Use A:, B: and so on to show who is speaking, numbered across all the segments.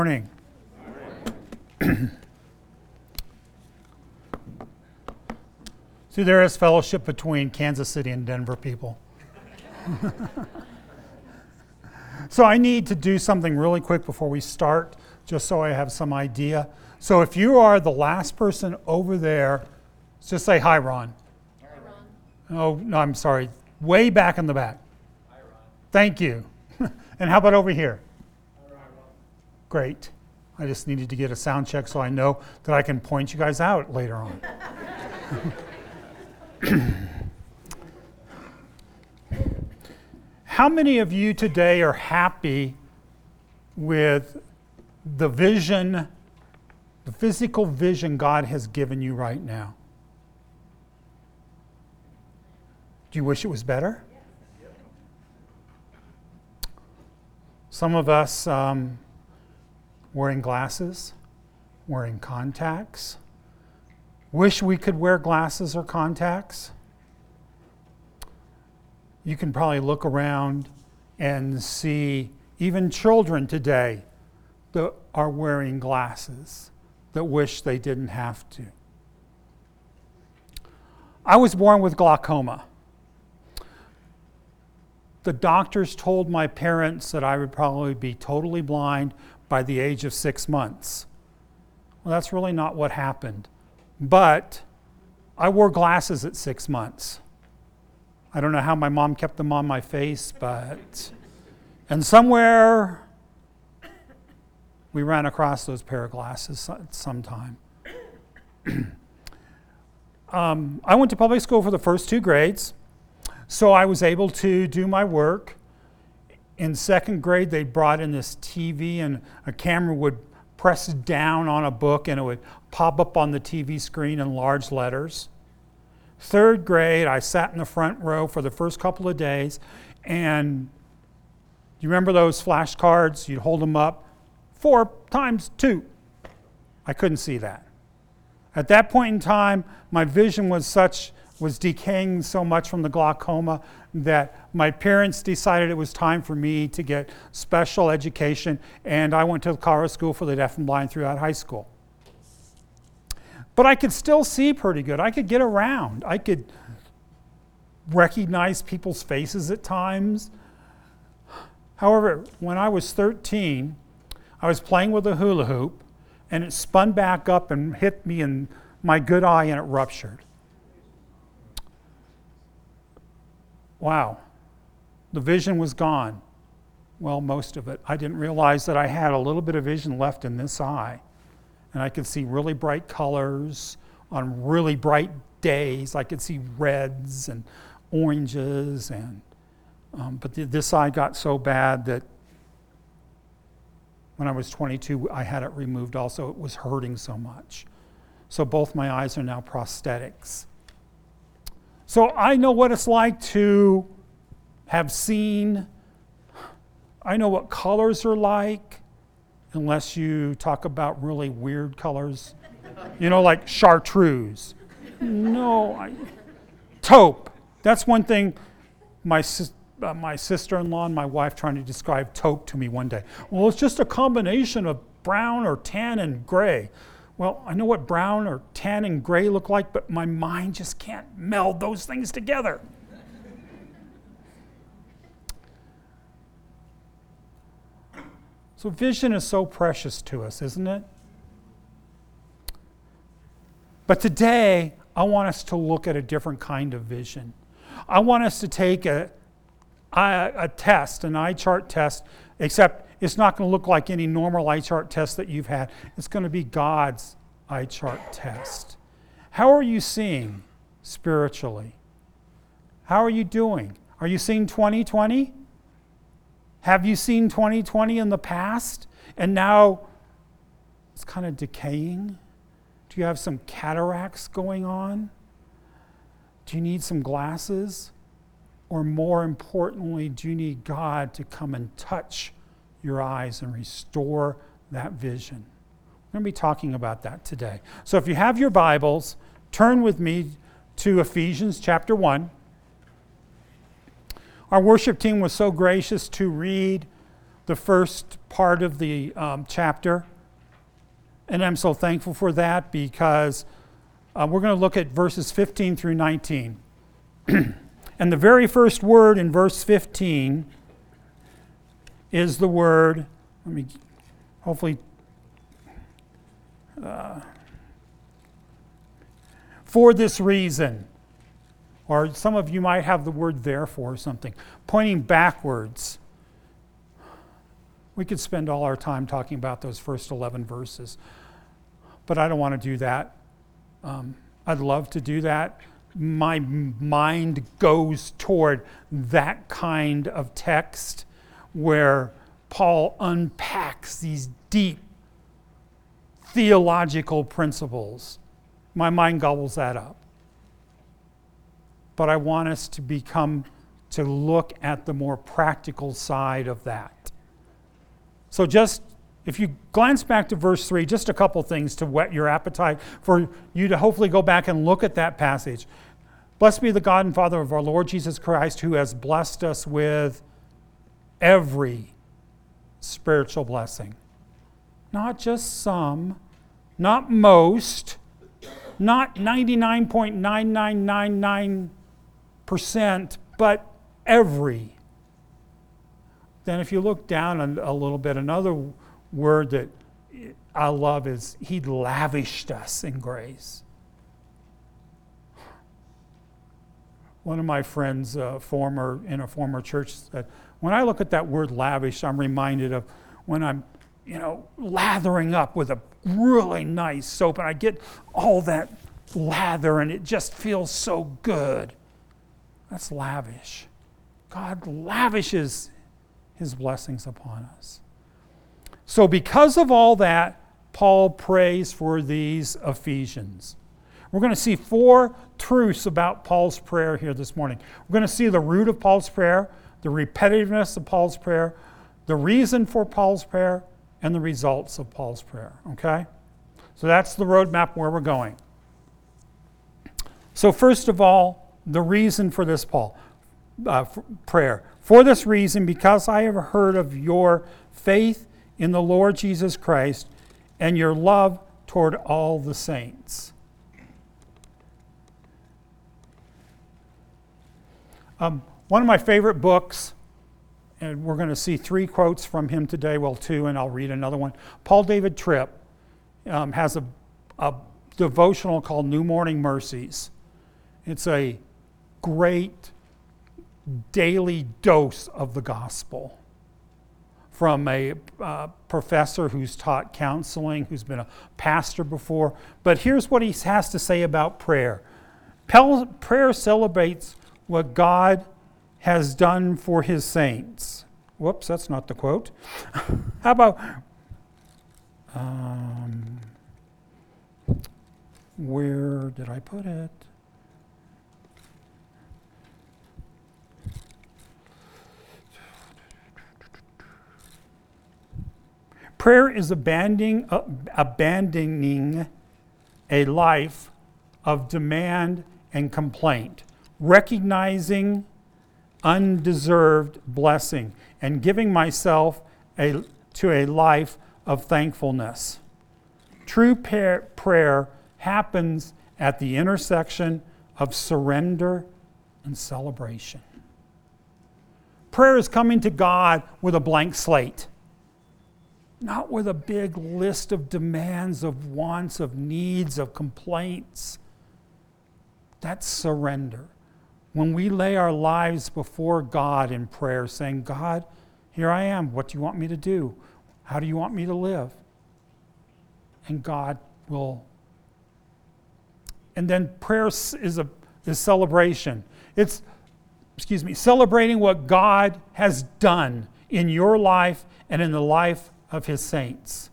A: Morning. See, there is fellowship between Kansas City and Denver people. So I need to do something really quick before we start, just so I have some idea. So if you are the last person over there, just say hi, Ron.
B: Hi, Ron.
A: Oh, no, I'm sorry. Way back in the back.
B: Hi, Ron.
A: Thank you. And how about over here?
B: Hi, Ron.
A: Great. I just needed to get a sound check so I know that I can point you guys out later on. How many of you today are happy with the vision, the physical vision God has given you right now? Do you wish it was better? Some of us wearing glasses, wearing contacts. Wish we could wear glasses or contacts. You can probably look around and see even children today that are wearing glasses that wish they didn't have to. I was born with glaucoma. The doctors told my parents that I would probably be totally blind by the age of 6 months. Well, that's really not what happened. But I wore glasses at 6 months. I don't know how my mom kept them on my face, and somewhere we ran across those pair of glasses sometime. I went to public school for the first 2 grades, so I was able to do my work. In 2nd grade, they brought in this TV, and a camera would press down on a book and it would pop up on the TV screen in large letters. 3rd grade, I sat in the front row for the first couple of days, and you remember those flashcards? You'd hold them up, 4 times 2. I couldn't see that. At that point in time, my vision was decaying so much from the glaucoma that my parents decided it was time for me to get special education, and I went to the Colorado School for the Deaf and Blind throughout high school. But I could still see pretty good. I could get around. I could recognize people's faces at times. However, when I was 13, I was playing with a hula hoop, and it spun back up and hit me in my good eye, and it ruptured. Wow, the vision was gone. Well, most of it. I didn't realize that I had a little bit of vision left in this eye. And I could see really bright colors on really bright days. I could see reds and oranges, but this eye got so bad that when I was 22, I had it removed also. It was hurting so much. So both my eyes are now prosthetics. So I know what it's like to have seen. I know what colors are like, unless you talk about really weird colors. Like chartreuse. No, taupe. That's one thing my sister-in-law and my wife trying to describe taupe to me one day. Well, it's just a combination of brown or tan and gray. Well, I know what brown or tan and gray look like, but my mind just can't meld those things together. So vision is so precious to us, isn't it? But today, I want us to look at a different kind of vision. I want us to take a test, an eye chart test, except it's not going to look like any normal eye chart test that you've had. It's going to be God's eye chart test. How are you seeing spiritually? How are you doing? Are you seeing 2020? Have you seen 2020 in the past and now it's kind of decaying? Do you have some cataracts going on? Do you need some glasses? Or more importantly, do you need God to come and touch your eyes and restore that vision? We're going to be talking about that today. So if you have your Bibles, turn with me to Ephesians chapter 1. Our worship team was so gracious to read the first part of the chapter. And I'm so thankful for that because we're going to look at verses 15 through 19. And the very first word in verse 15 is the word, let me hopefully, for this reason. Or some of you might have the word therefore or something, pointing backwards. We could spend all our time talking about those first 11 verses, but I don't want to do that. I'd love to do that. My mind goes toward that kind of text where Paul unpacks these deep theological principles. My mind gobbles that up. But I want us to look at the more practical side of that. So just, if you glance back to verse 3, just a couple things to whet your appetite for you to hopefully go back and look at that passage. Blessed be the God and Father of our Lord Jesus Christ, who has blessed us with every spiritual blessing. Not just some, not most, not 99.9999%, but every. Then if you look down a little bit, another word that I love is He lavished us in grace. One of my friends, in a former church, said, when I look at that word lavish, I'm reminded of when I'm, lathering up with a really nice soap and I get all that lather and it just feels so good. That's lavish. God lavishes His blessings upon us. So because of all that, Paul prays for these Ephesians. We're going to see 4 truths about Paul's prayer here this morning. We're going to see the root of Paul's prayer, the repetitiveness of Paul's prayer, the reason for Paul's prayer, and the results of Paul's prayer. Okay? So that's the roadmap where we're going. So first of all, the reason for this prayer. For this reason, because I have heard of your faith in the Lord Jesus Christ and your love toward all the saints. One of my favorite books, and we're going to see 3 quotes from him today, well 2, and I'll read another one. Paul David Tripp has a devotional called New Morning Mercies. It's a great daily dose of the gospel from a professor who's taught counseling, who's been a pastor before. But here's what he has to say about prayer. Prayer celebrates what God has done for His saints. Whoops, that's not the quote. How about, where did I put it? Prayer is abandoning a life of demand and complaint, recognizing undeserved blessing, and giving myself to a life of thankfulness. True prayer happens at the intersection of surrender and celebration. Prayer is coming to God with a blank slate. Not with a big list of demands, of wants, of needs, of complaints. That's surrender. When we lay our lives before God in prayer, saying, God, here I am. What do you want me to do? How do you want me to live? And God will. And then prayer is celebration. It's, celebrating what God has done in your life and in the life of His saints.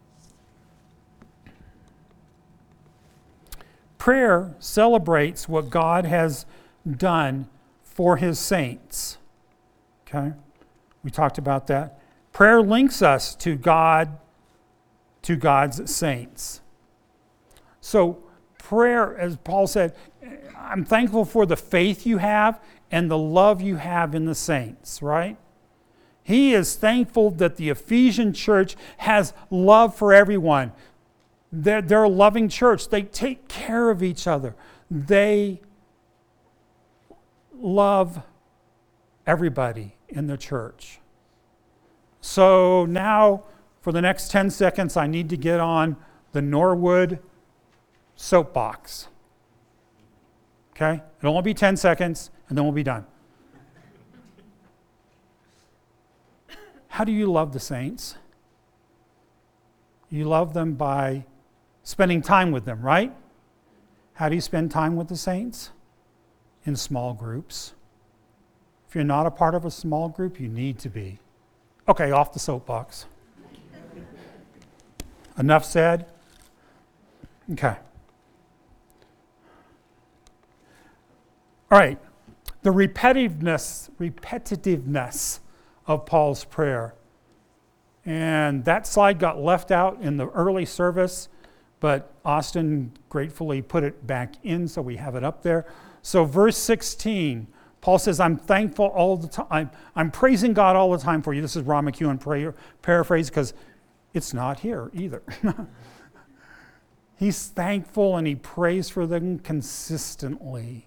A: Prayer celebrates what God has done for His saints. Okay? We talked about that. Prayer links us to God, to God's saints. So prayer, as Paul said, I'm thankful for the faith you have and the love you have in the saints, right? He is thankful that the Ephesian church has love for everyone. They're a loving church. They take care of each other. They love everybody in the church. So now, for the next 10 seconds, I need to get on the Norwood soapbox. Okay? It'll only be 10 seconds, and then we'll be done. How do you love the saints? You love them by spending time with them, right? How do you spend time with the saints? In small groups. If you're not a part of a small group, you need to be. Okay, off the soapbox. Enough said? Okay. All right. The repetitiveness of Paul's prayer. And that slide got left out in the early service, but Austin gratefully put it back in, so we have it up there. So verse 16, Paul says, I'm thankful all the time. I'm praising God all the time for you. This is Ron McEwen paraphrase, because it's not here either. He's thankful and he prays for them consistently.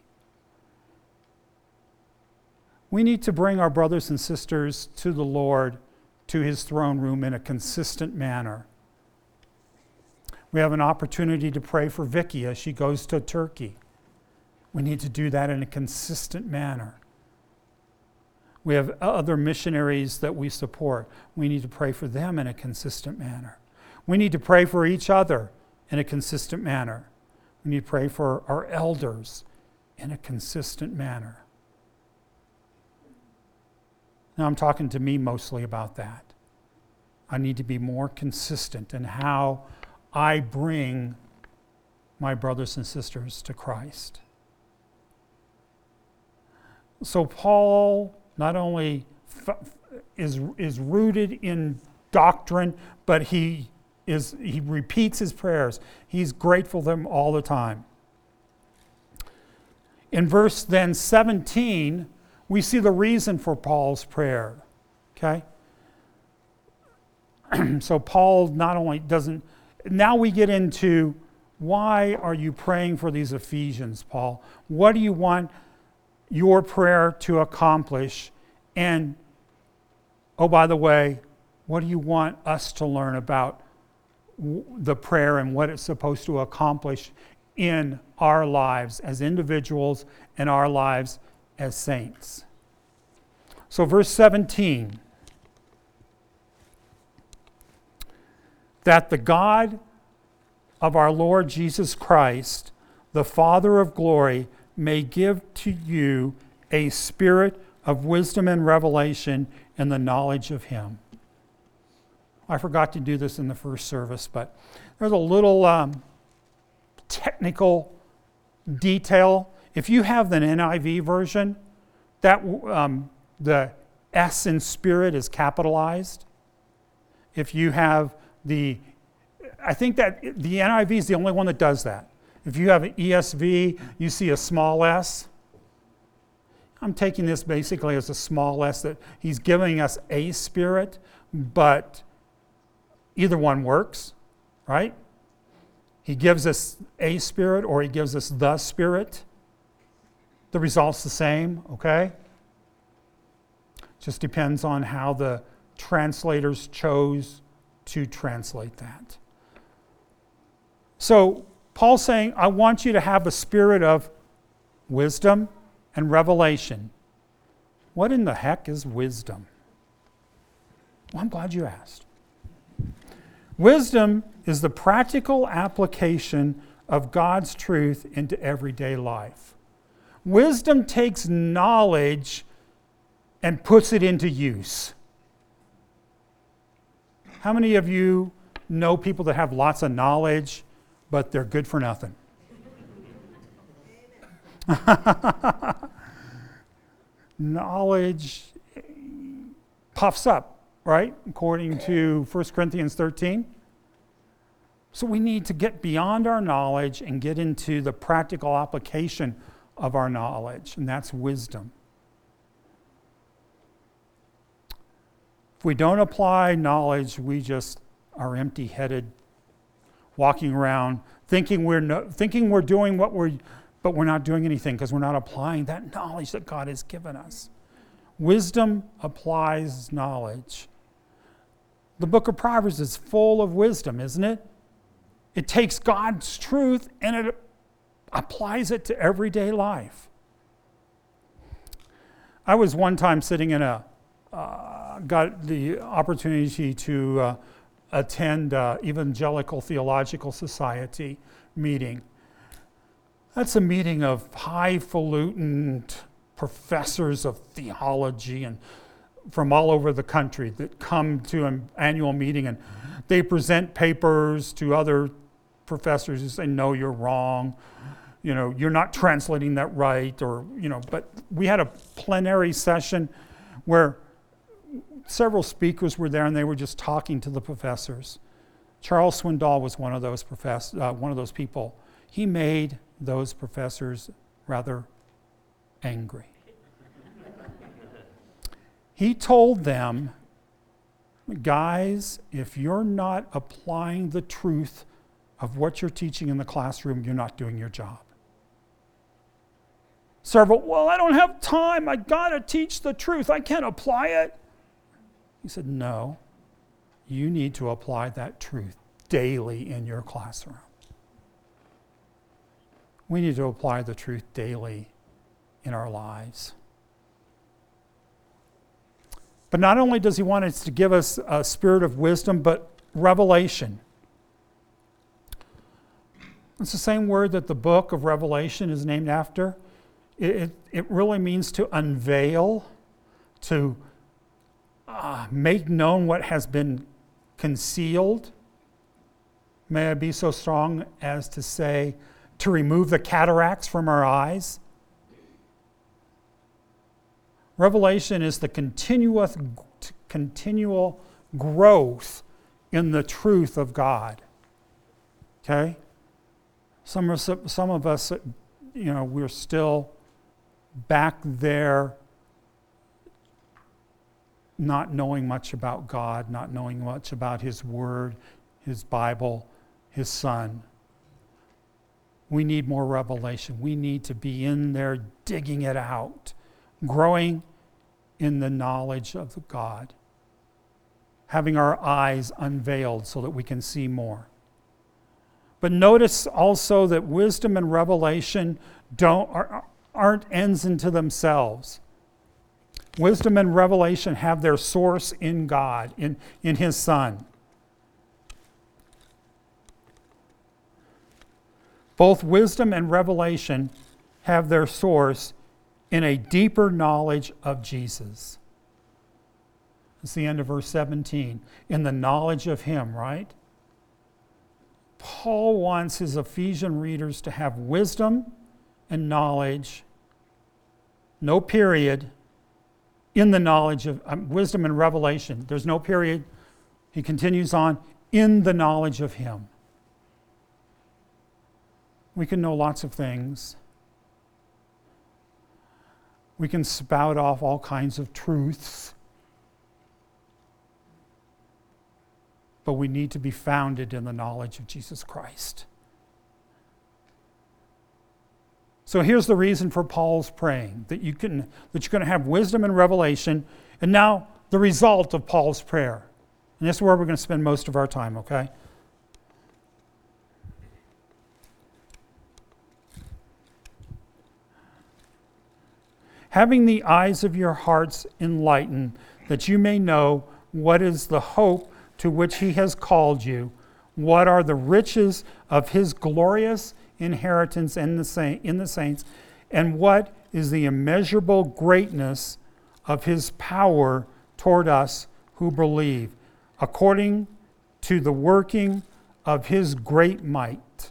A: We need to bring our brothers and sisters to the Lord, to his throne room in a consistent manner. We have an opportunity to pray for Vicky as she goes to Turkey. We need to do that in a consistent manner. We have other missionaries that we support. We need to pray for them in a consistent manner. We need to pray for each other in a consistent manner. We need to pray for our elders in a consistent manner. Now, I'm talking to me mostly about that. I need to be more consistent in how I bring my brothers and sisters to Christ. So Paul not only is rooted in doctrine, but he repeats his prayers. He's grateful to them all the time. In verse then 17, we see the reason for Paul's prayer. Okay? So Paul not only doesn't... Now we get into, why are you praying for these Ephesians, Paul? What do you want your prayer to accomplish? And, oh, by the way, what do you want us to learn about the prayer and what it's supposed to accomplish in our lives as individuals and our lives as saints? So verse 17, that the God of our Lord Jesus Christ, the Father of glory, may give to you a spirit of wisdom and revelation in the knowledge of him. I forgot to do this in the first service, but there's a little technical detail. If you have the NIV version, that the S in spirit is capitalized. If you have I think that the NIV is the only one that does that. If you have an ESV, you see a small s. I'm taking this basically as a small s, that he's giving us a spirit, but either one works, right? He gives us a spirit or he gives us the Spirit. The result's the same, okay? Just depends on how the translators chose to translate that. So Paul's saying, I want you to have a spirit of wisdom and revelation. What in the heck is wisdom? Well, I'm glad you asked. Wisdom is the practical application of God's truth into everyday life. Wisdom takes knowledge and puts it into use. How many of you know people that have lots of knowledge, but they're good for nothing? Knowledge puffs up, right? According to 1 Corinthians 13. So we need to get beyond our knowledge and get into the practical application of our knowledge, and that's wisdom. we don't apply knowledge, we just are empty-headed, walking around, thinking we're doing but we're not doing anything because we're not applying that knowledge that God has given us. Wisdom applies knowledge. The book of Proverbs is full of wisdom, isn't it? It takes God's truth and it applies it to everyday life. I was one time sitting in got the opportunity to attend Evangelical Theological Society meeting. That's a meeting of highfalutin professors of theology and from all over the country that come to an annual meeting, and they present papers to other professors who say, no, you're wrong. You're not translating that right, but we had a plenary session where several speakers were there and they were just talking to the professors. Charles Swindoll was one of those people. He made those professors rather angry. He told them, guys, if you're not applying the truth of what you're teaching in the classroom, you're not doing your job. Several, well, I don't have time. I gotta teach the truth. I can't apply it. He said, no, you need to apply that truth daily in your classroom. We need to apply the truth daily in our lives. But not only does he want us to give us a spirit of wisdom, but revelation. It's the same word that the book of Revelation is named after. It really means to unveil, to make known what has been concealed. May I be so strong as to say, to remove the cataracts from our eyes. Revelation is the continual growth in the truth of God. Okay? Some of us, we're still back there not knowing much about God, not knowing much about His Word, His Bible, His Son. We need more revelation. We need to be in there digging it out, growing in the knowledge of God, having our eyes unveiled so that we can see more. But notice also that wisdom and revelation aren't ends into themselves. Wisdom and revelation have their source in God, in His Son. Both wisdom and revelation have their source in a deeper knowledge of Jesus. It's the end of verse 17. In the knowledge of Him, right? Paul wants his Ephesian readers to have wisdom and knowledge, no period, in the knowledge of wisdom and revelation. There's no period. He continues on, in the knowledge of Him. We can know lots of things. We can spout off all kinds of truths. But we need to be founded in the knowledge of Jesus Christ. So here's the reason for Paul's praying, that you're going to have wisdom and revelation. And now the result of Paul's prayer. And this is where we're going to spend most of our time, okay? Having the eyes of your hearts enlightened, that you may know what is the hope to which He has called you, what are the riches of His glorious inheritance in the saints, and what is the immeasurable greatness of His power toward us who believe, according to the working of His great might.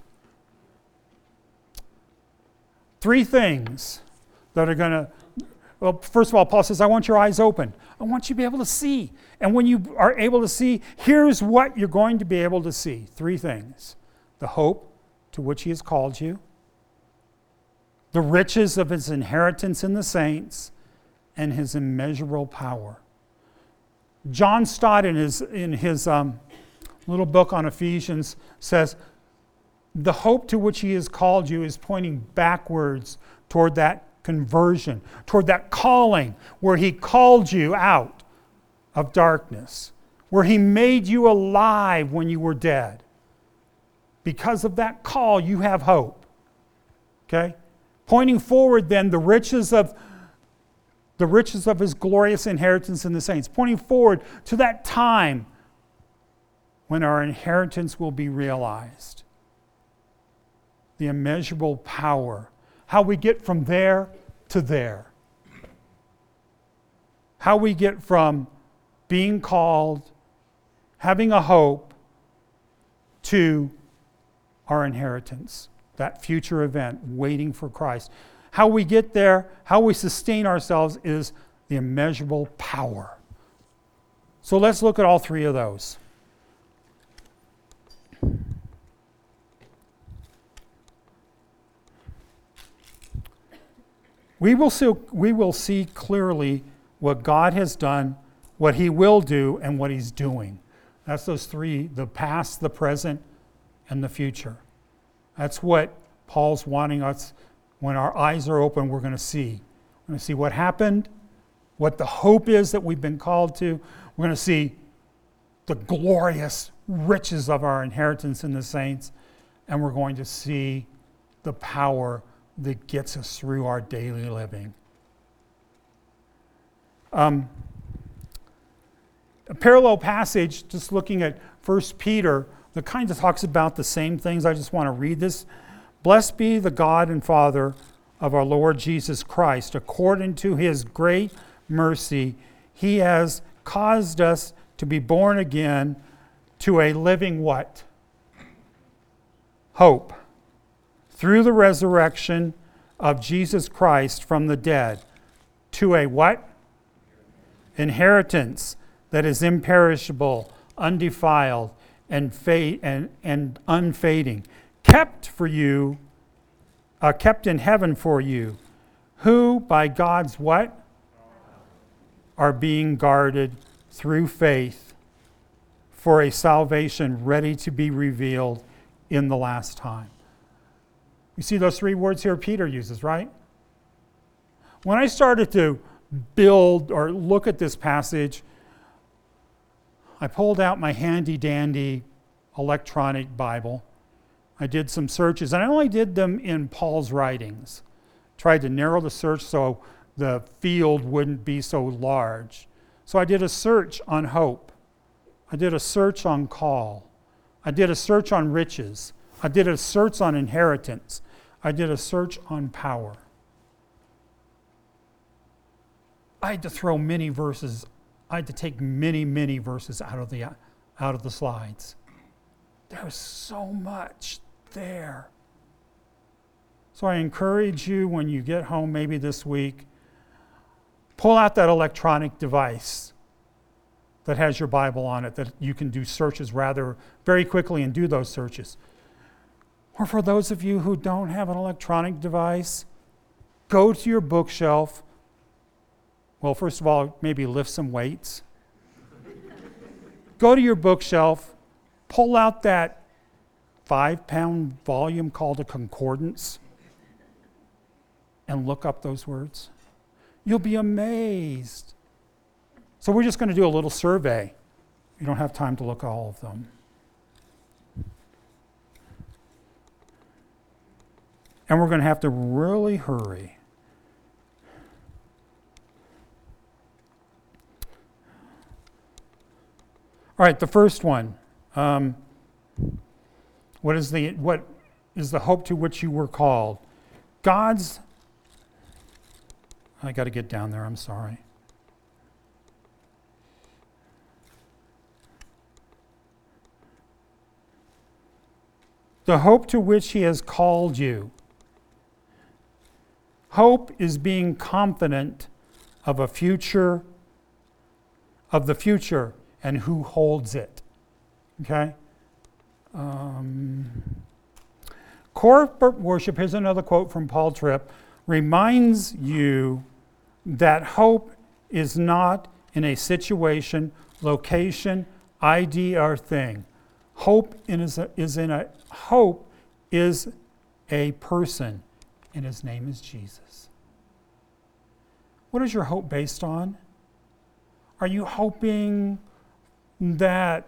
A: Three things that are going to... Well, first of all, Paul says, I want your eyes open. I want you to be able to see. And when you are able to see, here's what you're going to be able to see. Three things. The hope to which He has called you, the riches of His inheritance in the saints, and His immeasurable power. John Stott in his little book on Ephesians says, the hope to which he has called you is pointing backwards toward that conversion, toward that calling where he called you out of darkness, where he made you alive when you were dead. Because of that call, you have hope. Okay? Pointing forward then the riches of his glorious inheritance in the saints. Pointing forward to that time when our inheritance will be realized. The immeasurable power. How we get from there to there. How we get from being called, having a hope, to our inheritance. That future event, waiting for Christ. How we get there, how we sustain ourselves is the immeasurable power. So let's look at all three of those. We will see clearly what God has done, what he will do, and what he's doing. That's those three, the past, the present, and the future. That's what Paul's wanting us, when our eyes are open, we're going to see. We're going to see what happened, what the hope is that we've been called to. We're going to see the glorious riches of our inheritance in the saints, and we're going to see the power that gets us through our daily living. A parallel passage, just looking at 1 Peter, that kind of talks about the same things. I just want to read this. Blessed be the God and Father of our Lord Jesus Christ. According to his great mercy, he has caused us to be born again to a living what? Hope. Through the resurrection of Jesus Christ from the dead. To a what? Inheritance that is imperishable, undefiled, and unfading, kept in heaven for you, who by God's what? Are being guarded through faith for a salvation ready to be revealed in the last time. You see those three words here Peter uses, right? When I started to build or look at this passage, I pulled out my handy-dandy electronic Bible. I did some searches, and I only did them in Paul's writings. Tried to narrow the search so the field wouldn't be so large. So I did a search on hope. I did a search on call. I did a search on riches. I did a search on inheritance. I did a search on power. I had to throw many verses. I had to take many verses out of the slides. There was so much there. So I encourage you, when you get home, maybe this week, pull out that electronic device that has your Bible on it, that you can do searches rather very quickly and do those searches. Or for those of you who don't have an electronic device, go to your bookshelf. Well, first of all, maybe lift some weights. Go to your bookshelf, pull out that 5-pound volume called a concordance, and look up those words. You'll be amazed. So we're just going to do a little survey. You don't have time to look at all of them. And we're going to have to really hurry. All right, the first one. What is the hope to which you were called? God's... I got to get down there, I'm sorry. The hope to which he has called you. Hope is being confident of the future, and who holds it. Okay? Corporate worship, here's another quote from Paul Tripp, reminds you that hope is not in a situation location, idea, or thing. Hope is a person, and his name is Jesus. What is your hope based on? Are you hoping that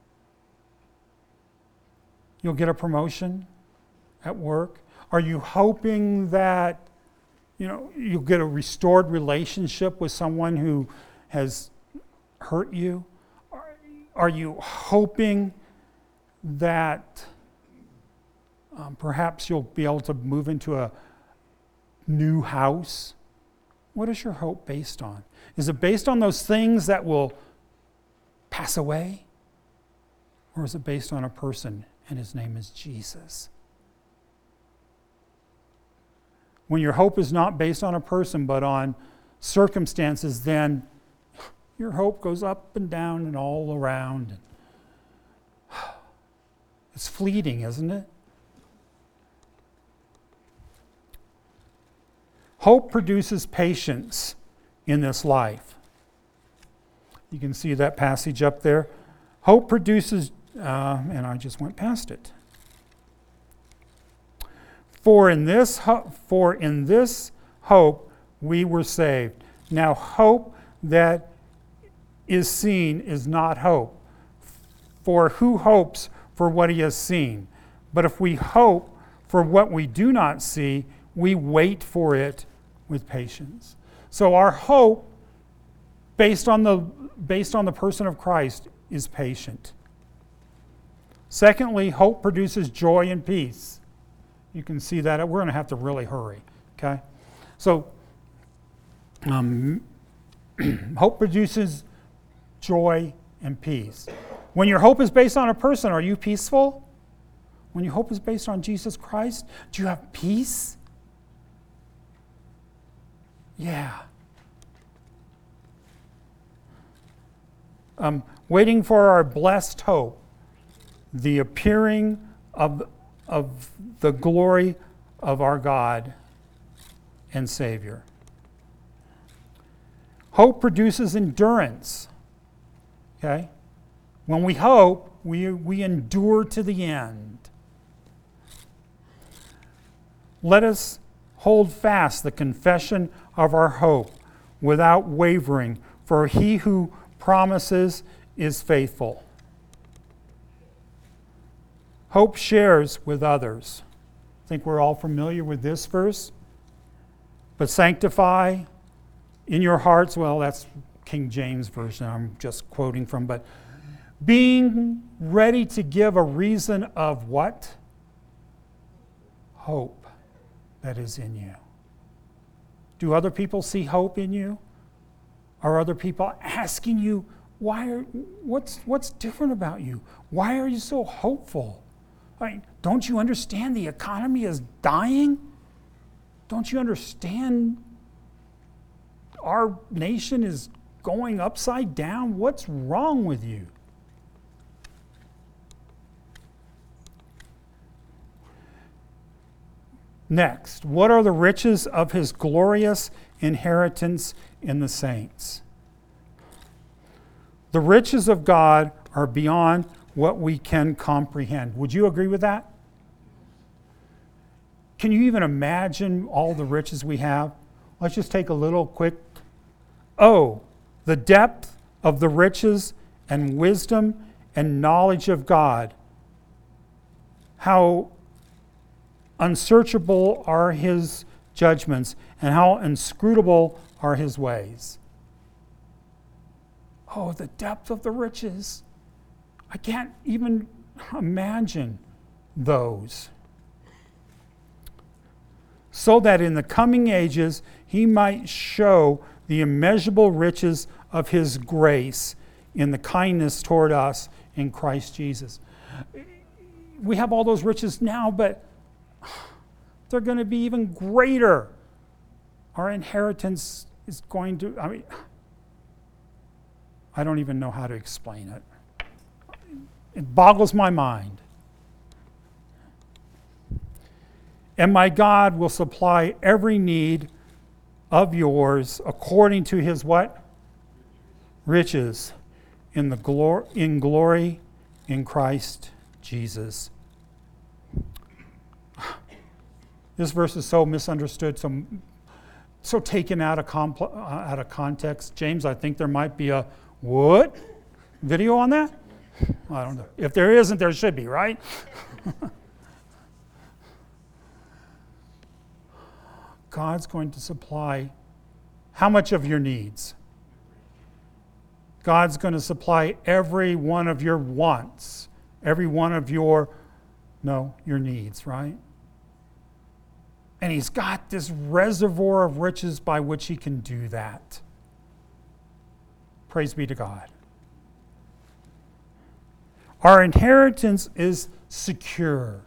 A: you'll get a promotion at work? Are you hoping that you'll get a restored relationship with someone who has hurt you? Are you hoping that perhaps you'll be able to move into a new house? What is your hope based on? Is it based on those things that will pass away? Or is it based on a person, and his name is Jesus? When your hope is not based on a person but on circumstances, then your hope goes up and down and all around. It's fleeting, isn't it? Hope produces patience in this life. You can see that passage up there. Hope produces, and I just went past it. For in this hope we were saved. Now hope that is seen is not hope. For who hopes for what he has seen? But if we hope for what we do not see, we wait for it with patience. So our hope, based on the person of Christ, is patient. Secondly, hope produces joy and peace. You can see that. We're going to have to really hurry. Okay? So, hope produces joy and peace. When your hope is based on a person, are you peaceful? When your hope is based on Jesus Christ, do you have peace? Yeah. Waiting for our blessed hope, the appearing of the glory of our God and Savior. Hope produces endurance. Okay? When we hope, we endure to the end. Let us hold fast the confession of our hope without wavering, for he who promises is faithful. Hope shares with others. I think we're all familiar with this verse. But sanctify in your hearts, well, that's King James Version I'm just quoting from, but being ready to give a reason of what? Hope that is in you. Do other people see hope in you? Are other people asking you, what's different about you? Why are you so hopeful? I mean, don't you understand the economy is dying? Don't you understand our nation is going upside down? What's wrong with you? Next, what are the riches of his glorious inheritance in the saints? The riches of God are beyond what we can comprehend. Would you agree with that? Can you even imagine all the riches we have? Let's just take a little quick. Oh, the depth of the riches and wisdom and knowledge of God. How unsearchable are his judgments, and how inscrutable are his ways. Oh, the depth of the riches. I can't even imagine those. So that in the coming ages he might show the immeasurable riches of his grace in the kindness toward us in Christ Jesus. We have all those riches now, but they're going to be even greater. Our inheritance is going to, I don't even know how to explain it. It boggles my mind. And my God will supply every need of yours according to his what? Riches in glory in Christ Jesus. This verse is so misunderstood, so taken out of context. James, I think there might be a what video on that? I don't know. If there isn't, there should be, right? God's going to supply how much of your needs? God's going to supply every one of your wants, every one of your needs, right? And He's got this reservoir of riches by which He can do that. Praise be to God. Our inheritance is secure.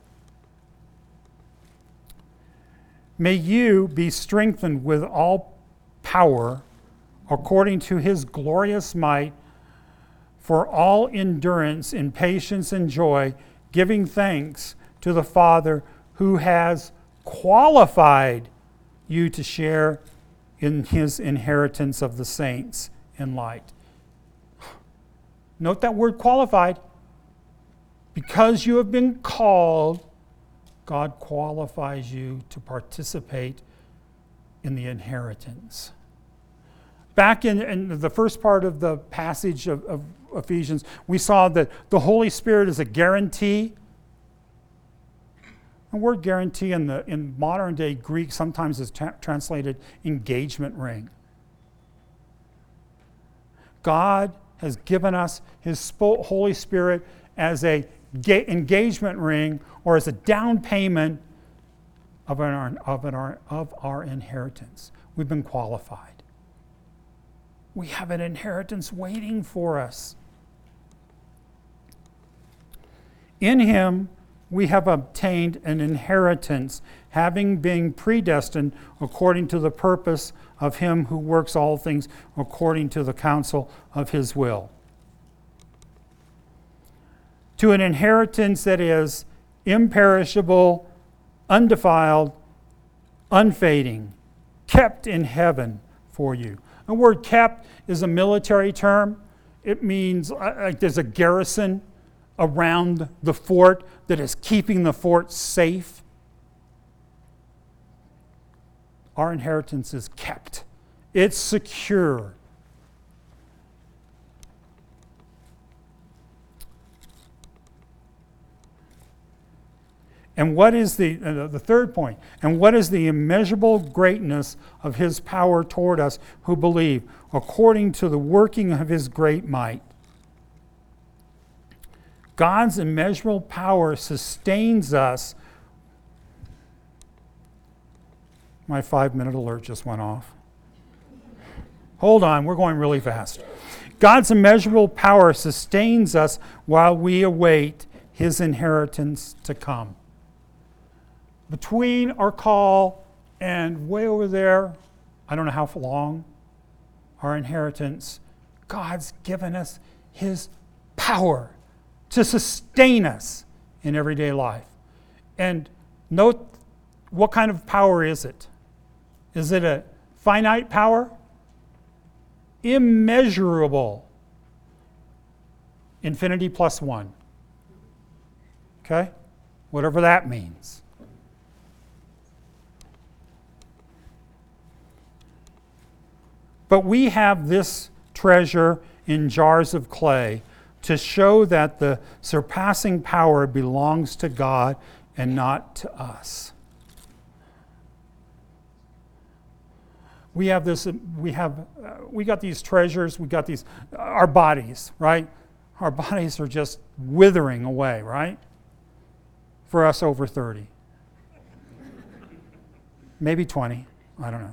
A: May you be strengthened with all power according to His glorious might for all endurance in patience and joy, giving thanks to the Father who has qualified you to share in His inheritance of the saints in light. Note that word qualified. Because you have been called, God qualifies you to participate in the inheritance. Back in the first part of the passage of Ephesians, we saw that the Holy Spirit is a guarantee. The word guarantee in modern day Greek sometimes is translated engagement ring. God has given us His Holy Spirit as a engagement ring or as a down payment of our inheritance. We've been qualified. We have an inheritance waiting for us. In Him we have obtained an inheritance, having been predestined according to the purpose of Him who works all things according to the counsel of His will. To an inheritance that is imperishable, undefiled, unfading, kept in heaven for you. The word kept is a military term. It means like there's a garrison around the fort that is keeping the fort safe. Our inheritance is kept. It's secure. And what is the third point? And what is the immeasurable greatness of His power toward us who believe, according to the working of His great might? God's immeasurable power sustains us. My 5-minute alert just went off. Hold on, we're going really fast. God's immeasurable power sustains us while we await His inheritance to come. Between our call and way over there, I don't know how long, our inheritance, God's given us His power to sustain us in everyday life. And note, what kind of power is it? Is it a finite power? Immeasurable. Infinity plus 1. Okay? Whatever that means. But we have this treasure in jars of clay to show that the surpassing power belongs to God and not to us. We got these treasures, we got these, our bodies, right? Our bodies are just withering away, right? For us over 30. Maybe 20, I don't know.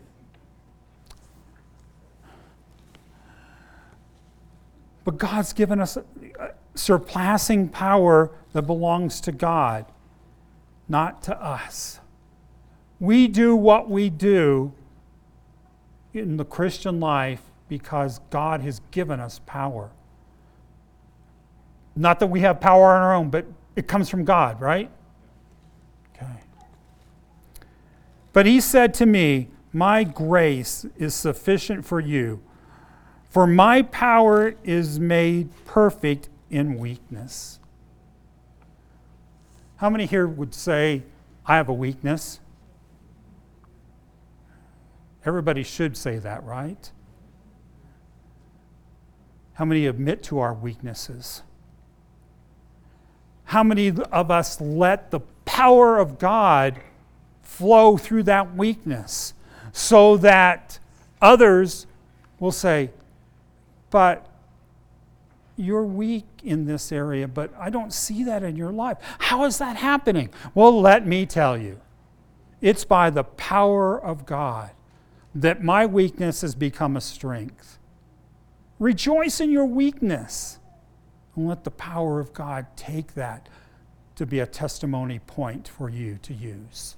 A: But God's given us a surpassing power that belongs to God, not to us. We do what we do in the Christian life because God has given us power. Not that we have power on our own, but it comes from God, right? Okay. But He said to me, "My grace is sufficient for you, For my power is made perfect in weakness. How many here would say, I have a weakness? Everybody should say that, right? How many admit to our weaknesses? How many of us let the power of God flow through that weakness so that others will say, but you're weak in this area, but I don't see that in your life. How is that happening? Well, let me tell you. It's by the power of God that my weakness has become a strength. Rejoice in your weakness and let the power of God take that to be a testimony point for you to use.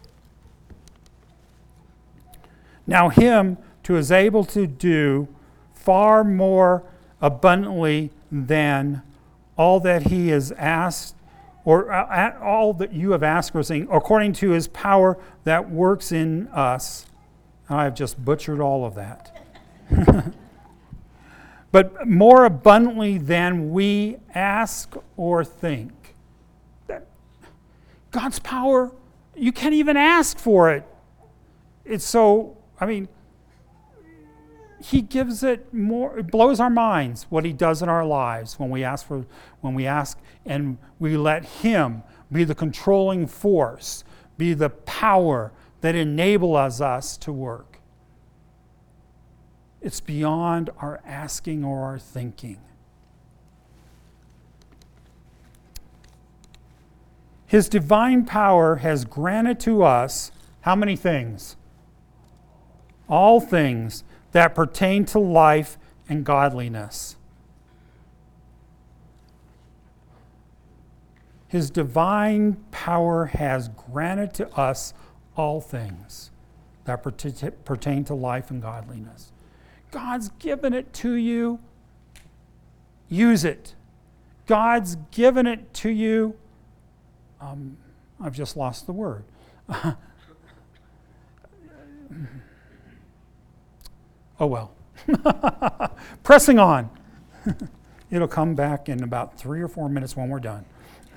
A: Now him who is able to do far more abundantly than all that he has asked, or all that you have asked, or saying, according to his power that works in us. I have just butchered all of that. But more abundantly than we ask or think. God's power, you can't even ask for it. It's so, he gives it more. It blows our minds what he does in our lives when we ask and we let him be the controlling force, be the power that enables us to work. It's beyond our asking or our thinking. His divine power has granted to us how many things? All things that pertain to life and godliness. His divine power has granted to us all things that pertain to life and godliness. God's given it to you. Use it. God's given it to you. I've just lost the word. Oh well. Pressing on. It'll come back in about 3 or 4 minutes when we're done.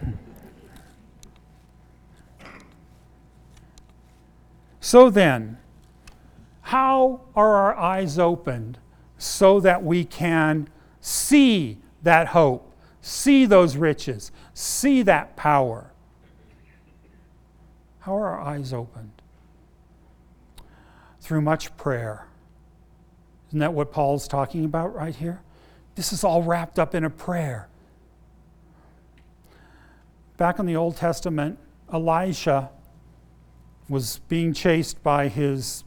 A: So then, how are our eyes opened so that we can see that hope, see those riches, see that power? How are our eyes opened? Through much prayer. Isn't that what Paul's talking about right here? This is all wrapped up in a prayer. Back in the Old Testament, Elisha was being chased by his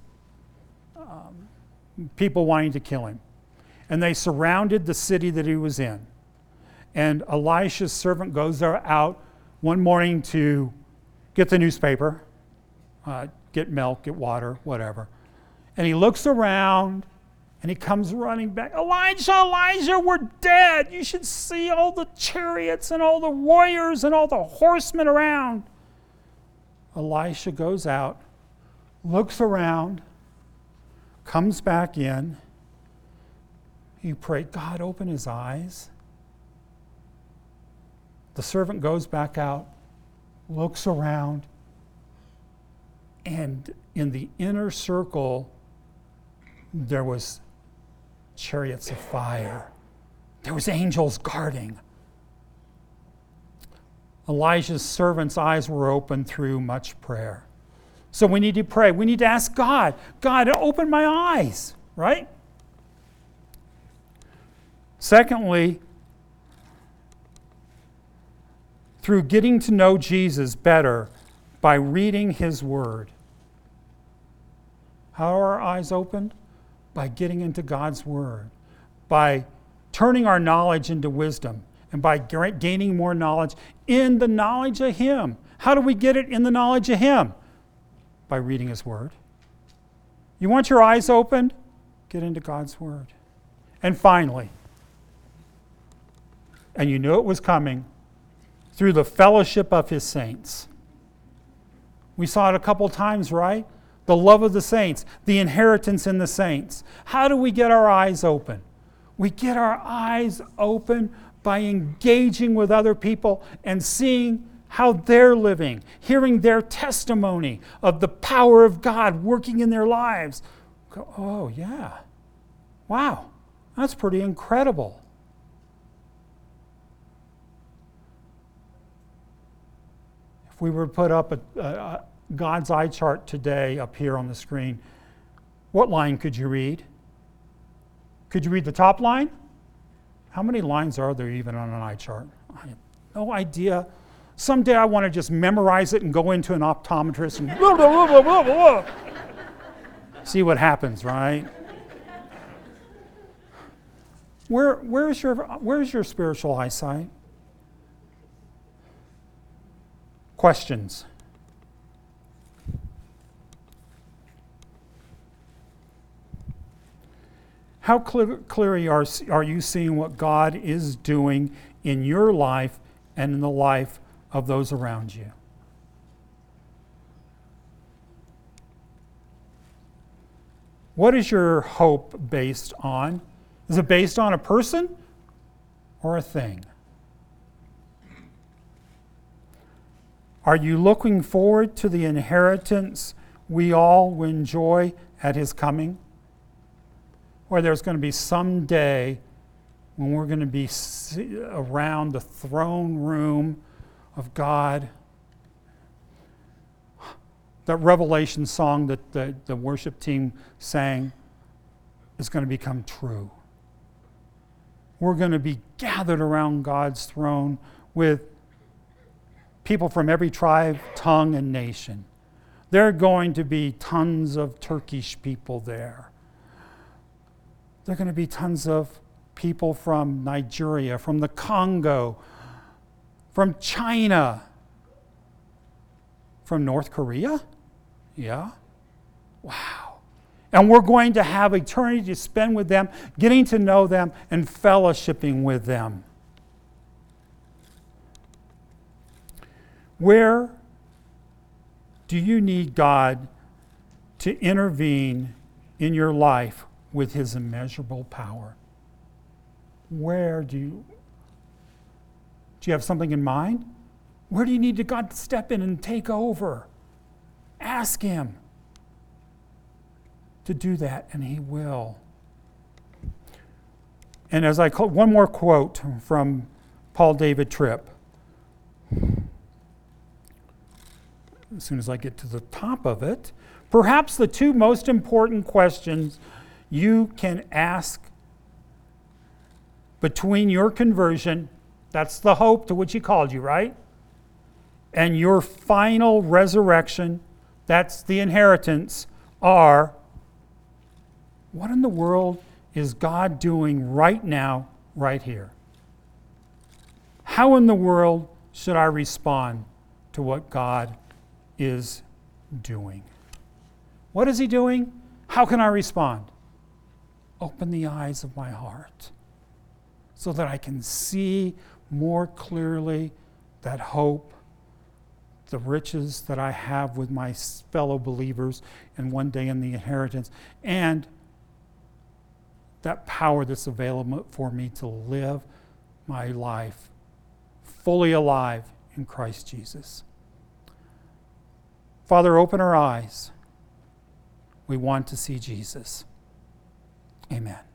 A: people wanting to kill him. And they surrounded the city that he was in. And Elisha's servant goes out one morning to get the newspaper, get milk, get water, whatever. And he looks around and he comes running back. Elijah, we're dead. You should see all the chariots and all the warriors and all the horsemen around. Elisha goes out, looks around, comes back in. He prayed, God, open his eyes. The servant goes back out, looks around, and in the inner circle, there was chariots of fire. There was angels guarding. Elijah's servant's eyes were opened through much prayer. So we need to pray. We need to ask God, open my eyes, right? Secondly, through getting to know Jesus better by reading his word. How are our eyes opened? By getting into God's word, by turning our knowledge into wisdom, and by gaining more knowledge in the knowledge of him. How do we get it in the knowledge of him? By reading his word. You want your eyes opened? Get into God's word. And finally, and you knew it was coming, through the fellowship of his saints. We saw it a couple times, right? The love of the saints, the inheritance in the saints. How do we get our eyes open? We get our eyes open by engaging with other people and seeing how they're living, hearing their testimony of the power of God working in their lives. Go, oh, yeah. Wow, that's pretty incredible. If we were to put up a God's eye chart today up here on the screen, what line could you read? Could you read the top line? How many lines are there even on an eye chart? I have no idea. Someday I want to just memorize it and go into an optometrist and blah, blah, blah, blah, blah, blah. See what happens, right? Where's your spiritual eyesight? Questions? How clearly are you seeing what God is doing in your life and in the life of those around you? What is your hope based on? Is it based on a person or a thing? Are you looking forward to the inheritance we all will enjoy at His coming? Or there's going to be some day when we're going to be around the throne room of God. That Revelation song that the worship team sang is going to become true. We're going to be gathered around God's throne with people from every tribe, tongue, and nation. There are going to be tons of Turkish people there. There are going to be tons of people from Nigeria, from the Congo, from China, from North Korea. Yeah? Wow. And we're going to have eternity to spend with them, getting to know them, and fellowshipping with them. Where do you need God to intervene in your life with His immeasurable power? Where do you have something in mind? Where do you need God to step in and take over? Ask Him to do that, and He will. And as I call one more quote from Paul David Tripp. As soon as I get to the top of it, perhaps the two most important questions you can ask between your conversion, that's the hope to which He called you, right? And your final resurrection, that's the inheritance, are, what in the world is God doing right now, right here? How in the world should I respond to what God is doing? What is He doing? How can I respond? Open the eyes of my heart so that I can see more clearly that hope, the riches that I have with my fellow believers, and one day in the inheritance, and that power that's available for me to live my life fully alive in Christ Jesus. Father, open our eyes. We want to see Jesus. Amen.